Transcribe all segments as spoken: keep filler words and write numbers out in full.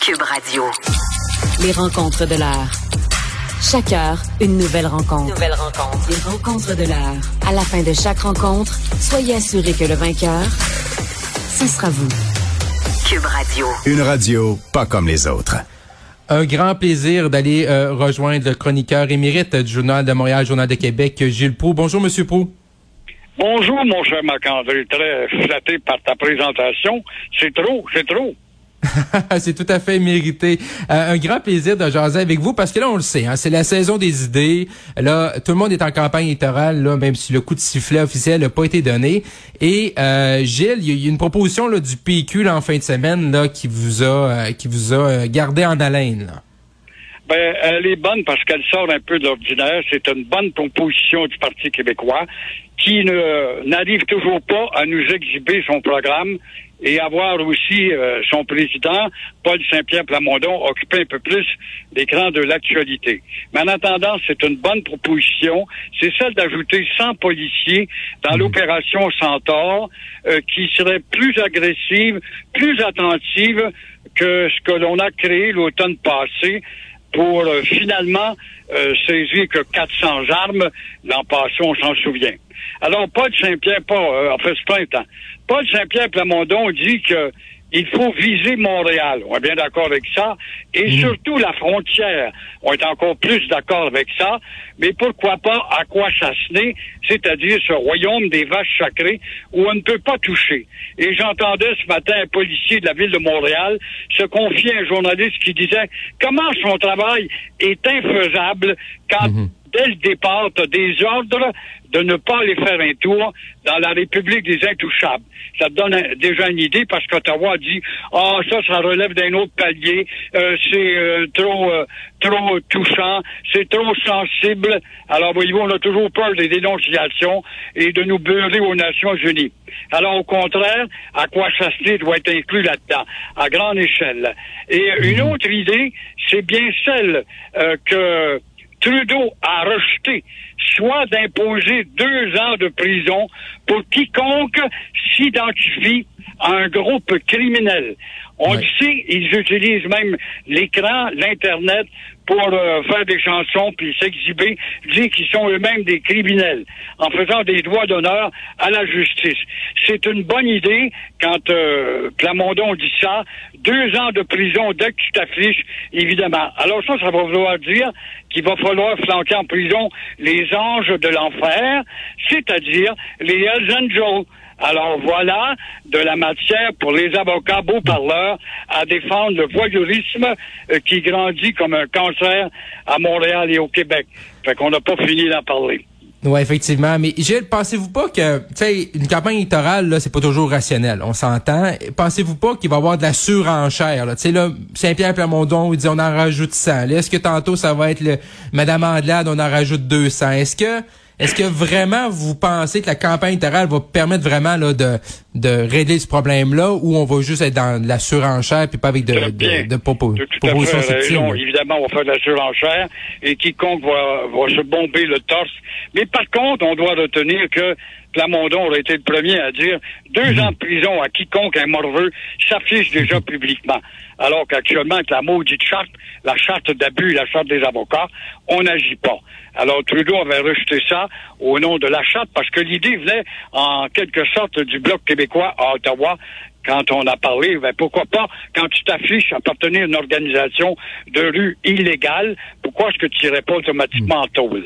Cube Radio. Les rencontres de l'heure. Chaque heure, une nouvelle rencontre. Nouvelle rencontre. Les rencontres de l'heure. À la fin de chaque rencontre, soyez assurés que le vainqueur, ce sera vous. Cube Radio. Une radio pas comme les autres. Un grand plaisir d'aller euh, rejoindre le chroniqueur émérite du Journal de Montréal, Journal de Québec, Gilles Proulx. Bonjour, Monsieur Proulx. Bonjour, mon cher Marc-André. Très flatté par ta présentation. C'est trop, c'est trop. C'est tout à fait mérité. Euh, un grand plaisir de jaser avec vous parce que là, on le sait, hein, c'est la saison des idées. Là, tout le monde est en campagne électorale, là, même si le coup de sifflet officiel n'a pas été donné. Et euh, Gilles, il y, y a une proposition là, du P Q là, en fin de semaine là, qui vous a euh, qui vous a euh, gardé en haleine. Là. Ben, elle est bonne parce qu'elle sort un peu de l'ordinaire. C'est une bonne proposition du Parti québécois qui ne n'arrive toujours pas à nous exhiber son programme et à voir aussi euh, son président, Paul Saint-Pierre Plamondon, occuper un peu plus l'écran de l'actualité. Mais en attendant, c'est une bonne proposition. C'est celle d'ajouter cent policiers dans l'opération Centaure, euh, qui serait plus agressive, plus attentive que ce que l'on a créé l'automne passé pour euh, finalement euh, saisir que quatre cents armes. L'an passé, on s'en souvient. Alors, Paul Saint-Pierre, pas, euh, en fait, c'est pas un temps. Paul Saint-Pierre Plamondon dit que il faut viser Montréal. On est bien d'accord avec ça. Et mmh. surtout la frontière. On est encore plus d'accord avec ça. Mais pourquoi pas Akwesasne, c'est-à-dire ce royaume des vaches sacrées où on ne peut pas toucher. Et j'entendais ce matin un policier de la ville de Montréal se confier à un journaliste qui disait comment son travail est infaisable quand mmh. dès le départ, tu as des ordres de ne pas aller faire un tour dans la République des Intouchables. Ça te donne un, déjà une idée parce qu'Ottawa dit « Ah, ça, ça relève d'un autre palier, euh, c'est euh, trop euh, trop touchant, c'est trop sensible. » Alors, voyez-vous, on a toujours peur des dénonciations et de nous beurrer aux Nations Unies. Alors, au contraire, Akwesasne doit être inclus là-dedans, à grande échelle. Et une autre idée, c'est bien celle euh, que Trudeau a rejeté, soit d'imposer deux ans de prison pour quiconque s'identifie à un groupe criminel. On le sait, ils utilisent même l'écran, l'Internet, pour euh, faire des chansons puis s'exhiber, dire qu'ils sont eux-mêmes des criminels, en faisant des doigts d'honneur à la justice. C'est une bonne idée quand euh, Plamondon dit ça. Deux ans de prison dès que tu t'affiches, évidemment. Alors ça, ça va vouloir dire qu'il va falloir flanquer en prison les anges de l'enfer, c'est-à-dire les Hells Angels. Alors voilà de la matière pour les avocats beaux parleurs à défendre le voyeurisme euh, qui grandit comme un cancer à Montréal et au Québec. Fait qu'on n'a pas fini d'en parler. Oui, effectivement. Mais Gilles, pensez-vous pas que, tu sais, une campagne électorale, là, c'est pas toujours rationnel. On s'entend. Pensez-vous pas qu'il va y avoir de la surenchère, là? Tu sais, là, Saint-Pierre Plamondon, il dit on en rajoute cent. Là, est-ce que tantôt, ça va être le Madame Andelade, on en rajoute deux cents? Est-ce que, est-ce que vraiment vous pensez que la campagne électorale va permettre vraiment, là, de, de régler ce problème-là ou on va juste être dans de la surenchère puis pas avec de, de, de, de propos, tout, tout propositions subtiles? Évidemment, on va faire de la surenchère et quiconque va, va se bomber le torse. Mais par contre, on doit retenir que Plamondon aurait été le premier à dire deux ans de prison à quiconque un morveux s'affiche déjà publiquement. Alors qu'actuellement, avec la maudite charte, la charte d'abus et la charte des avocats, on n'agit pas. Alors Trudeau avait rejeté ça au nom de la charte parce que l'idée venait en quelque sorte du Bloc québécois à Ottawa. Quand on a parlé, ben pourquoi pas, quand tu t'affiches à appartenir à une organisation de rue illégale, pourquoi est-ce que tu n'irais pas automatiquement en tôle?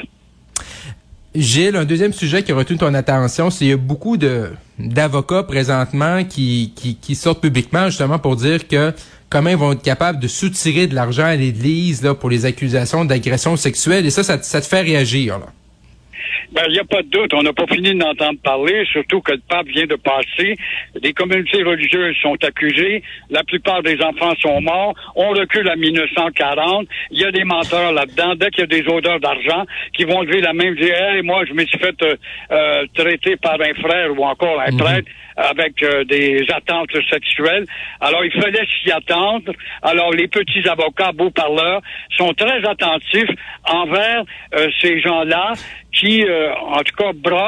Gilles, un deuxième sujet qui a retenu ton attention, c'est qu'il y a beaucoup de d'avocats présentement qui, qui, qui sortent publiquement justement pour dire que comment ils vont être capables de soutirer de l'argent à l'Église là pour les accusations d'agression sexuelle. Et ça, ça, ça te fait réagir, là. Ben, il n'y a pas de doute. On n'a pas fini d'entendre parler, surtout que le pape vient de passer. Les communautés religieuses sont accusées. La plupart des enfants sont morts. On recule à mille neuf cent quarante. Il y a des menteurs là-dedans. Dès qu'il y a des odeurs d'argent qui vont lever la main et dire hey, « moi, je me suis fait euh, euh, traiter par un frère ou encore un prêtre avec euh, des attentes sexuelles. » Alors, il fallait s'y attendre. Alors, les petits avocats beaux parleurs sont très attentifs envers euh, ces gens-là qui, euh, en tout cas, braillent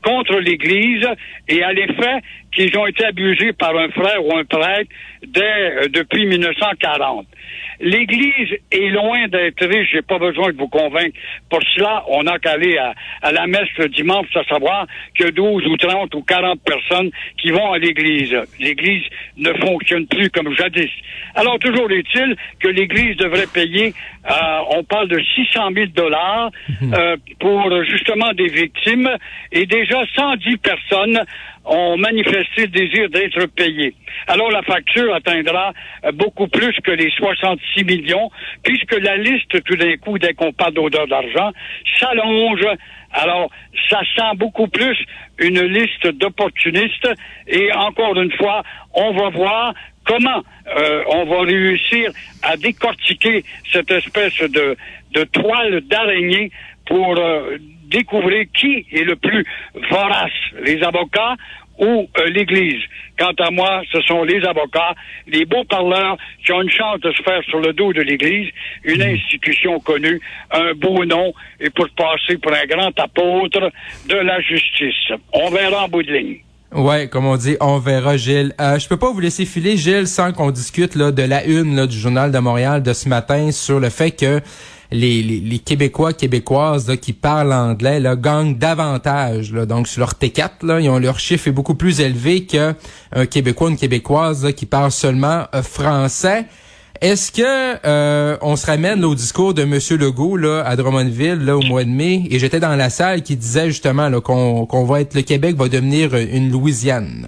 contre l'Église et à l'effet qu'ils ont été abusés par un frère ou un prêtre dès, euh, depuis mille neuf cent quarante. L'Église est loin d'être riche, j'ai pas besoin de vous convaincre. Pour cela, on n'a qu'à aller à, à la messe le dimanche, à savoir que douze ou trente ou quarante personnes qui vont à l'Église. L'Église ne fonctionne plus comme jadis. Alors, toujours est-il que l'Église devrait payer, euh, on parle de six cent mille dollars euh, pour justement des victimes, et déjà cent dix personnes ont manifesté le désir d'être payés. Alors la facture atteindra beaucoup plus que les soixante-six millions, puisque la liste, tout d'un coup, dès qu'on parle d'odeur d'argent, s'allonge. Alors, ça sent beaucoup plus une liste d'opportunistes, et encore une fois, on va voir comment euh, on va réussir à décortiquer cette espèce de, de toile d'araignée pour euh, découvrir qui est le plus vorace, les avocats ou euh, l'Église. Quant à moi, ce sont les avocats, les beaux parleurs qui ont une chance de se faire sur le dos de l'Église, une institution connue, un beau nom, et pour passer pour un grand apôtre de la justice. On verra en bout de ligne. Ouais, comme on dit, on verra, Gilles. Euh, je peux pas vous laisser filer, Gilles, sans qu'on discute là de la une là, du Journal de Montréal de ce matin sur le fait que les, les, les Québécois, Québécoises là, qui parlent anglais là, gagnent davantage. Là, donc, sur leur T quatre, là, ils ont leur chiffre est beaucoup plus élevé qu'un Québécois, une Québécoise là, qui parle seulement euh, français. Est-ce que euh, on se ramène là, au discours de M. Legault là, à Drummondville là, au mois de mai, et j'étais dans la salle qui disait justement là, qu'on, qu'on va être le Québec va devenir une Louisiane?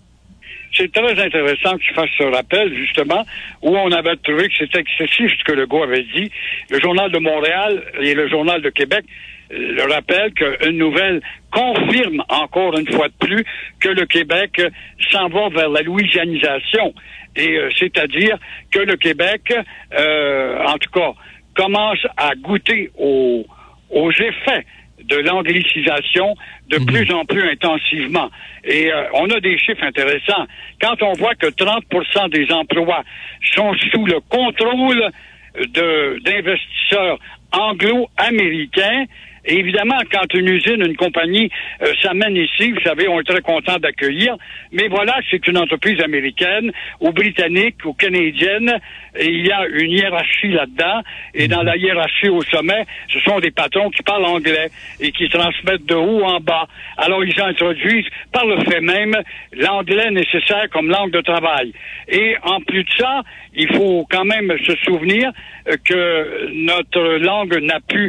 C'est très intéressant que tu fasses ce rappel, justement, où on avait trouvé que c'était excessif ce que Legault avait dit. Le Journal de Montréal et le Journal de Québec le rappellent qu'une nouvelle confirme encore une fois de plus que le Québec s'en va vers la louisianisation. Et euh, c'est-à-dire que le Québec, euh, en tout cas, commence à goûter aux, aux effets de l'anglicisation de mmh. plus en plus intensivement. Et euh, on a des chiffres intéressants. Quand on voit que trente pour cent des emplois sont sous le contrôle de d'investisseurs anglo-américains, et évidemment, quand une usine, une compagnie euh, s'amène ici, vous savez, on est très content d'accueillir, mais voilà, c'est une entreprise américaine ou britannique ou canadienne, et il y a une hiérarchie là-dedans, et dans la hiérarchie au sommet, ce sont des patrons qui parlent anglais et qui transmettent de haut en bas. Alors, ils introduisent, par le fait même, l'anglais nécessaire comme langue de travail. Et en plus de ça, il faut quand même se souvenir que notre langue n'a plus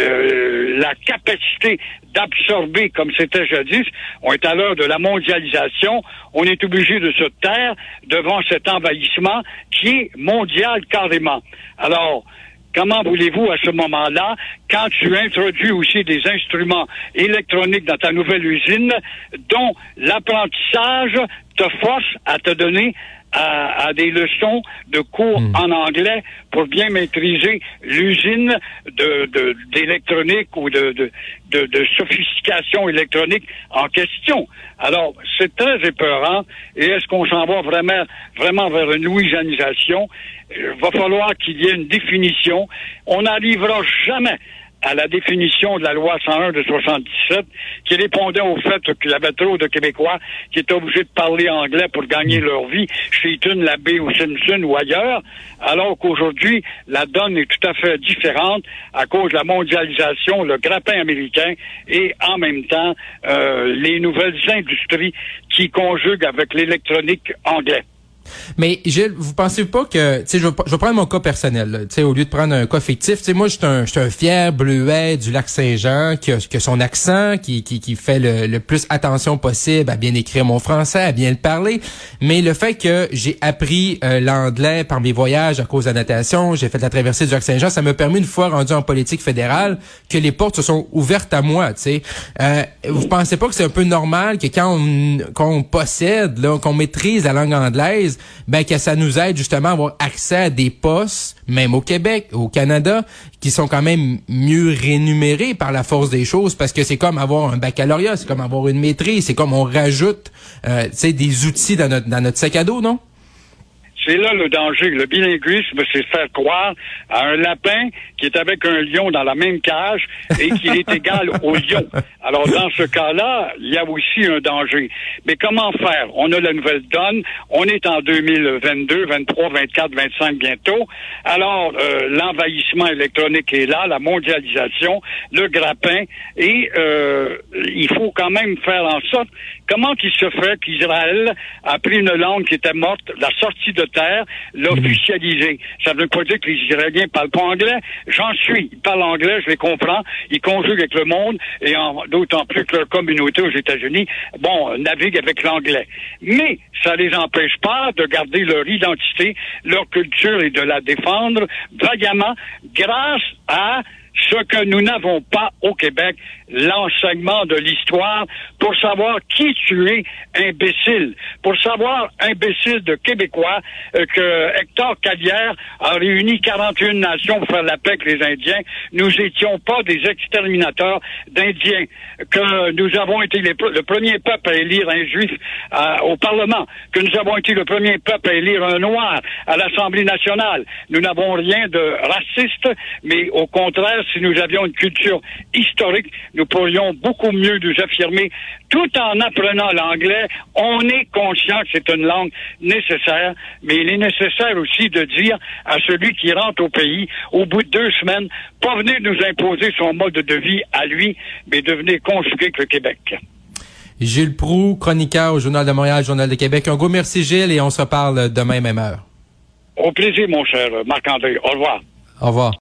euh, la capacité d'absorber comme c'était jadis. On est à l'heure de la mondialisation. On est obligé de se taire devant cet envahissement qui est mondial carrément. Alors, comment voulez-vous à ce moment-là, quand tu introduis aussi des instruments électroniques dans ta nouvelle usine, dont l'apprentissage te force à te donner À, à des leçons de cours mmh. en anglais pour bien maîtriser l'usine de, de, d'électronique ou de, de, de, de sophistication électronique en question. Alors, c'est très épeurant. Et est-ce qu'on s'en va vraiment, vraiment vers une louisianisation? Il va falloir qu'il y ait une définition. On n'arrivera jamais à la définition de la loi cent un de soixante-dix-sept, qui répondait au fait qu'il y avait trop de Québécois qui étaient obligés de parler anglais pour gagner leur vie chez Eaton, Labbé ou Simpson ou ailleurs, alors qu'aujourd'hui, la donne est tout à fait différente à cause de la mondialisation, le grappin américain et en même temps, euh, les nouvelles industries qui conjuguent avec l'électronique anglais. Mais Gilles, vous pensez pas que, tu sais, je, je vais prendre mon cas personnel, tu sais, au lieu de prendre un cas fictif, tu sais, moi, je suis un, je suis un fier bleuet du Lac-Saint-Jean qui a, qui a son accent, qui, qui, qui fait le, le plus attention possible à bien écrire mon français, à bien le parler. Mais le fait que j'ai appris euh, l'anglais par mes voyages à cause de la natation, j'ai fait la traversée du Lac-Saint-Jean, ça m'a permis, une fois rendu en politique fédérale, que les portes se sont ouvertes à moi, tu sais. Euh, vous pensez pas que c'est un peu normal que quand on, qu'on possède, là, qu'on maîtrise la langue anglaise, ben que ça nous aide justement à avoir accès à des postes, même au Québec, au Canada, qui sont quand même mieux rémunérés par la force des choses, parce que c'est comme avoir un baccalauréat, c'est comme avoir une maîtrise, c'est comme on rajoute euh, tu sais, des outils dans notre, dans notre sac à dos, non? C'est là le danger. Le bilinguisme, c'est faire croire à un lapin qui est avec un lion dans la même cage et qu'il est égal au lion. Alors, dans ce cas-là, il y a aussi un danger. Mais comment faire? On a la nouvelle donne. On est en deux mille vingt-deux, vingt-trois, vingt-quatre, vingt-cinq bientôt. Alors, euh, l'envahissement électronique est là, la mondialisation, le grappin, et euh, il faut quand même faire en sorte comment il se fait qu'Israël a pris une langue qui était morte, la sortie de terre, l'a officialisée. Ça ne veut pas dire que les Israéliens parlent pas anglais. J'en suis. Ils parlent anglais, je les comprends. Ils conjuguent avec le monde, et en, d'autant plus que leur communauté aux États-Unis, bon, navigue avec l'anglais. Mais ça les empêche pas de garder leur identité, leur culture et de la défendre vaillamment grâce à ce que nous n'avons pas au Québec, l'enseignement de l'histoire pour savoir qui tu es, imbécile. Pour savoir, imbécile de Québécois, euh, que Hector Calière a réuni quarante et une nations pour faire la paix avec les Indiens. Nous étions pas des exterminateurs d'Indiens. Que nous avons été les, le premier peuple à élire un Juif euh, au Parlement. Que nous avons été le premier peuple à élire un Noir à l'Assemblée nationale. Nous n'avons rien de raciste, mais au contraire, si nous avions une culture historique, nous pourrions beaucoup mieux nous affirmer. Tout en apprenant l'anglais, on est conscient que c'est une langue nécessaire, mais il est nécessaire aussi de dire à celui qui rentre au pays, au bout de deux semaines, pas venir nous imposer son mode de vie à lui, mais de venir conjuguer avec le Québec. Gilles Proulx, chroniqueur au Journal de Montréal, Journal de Québec. Un gros merci, Gilles, et on se reparle demain, même heure. Au plaisir, mon cher Marc-André. Au revoir. Au revoir.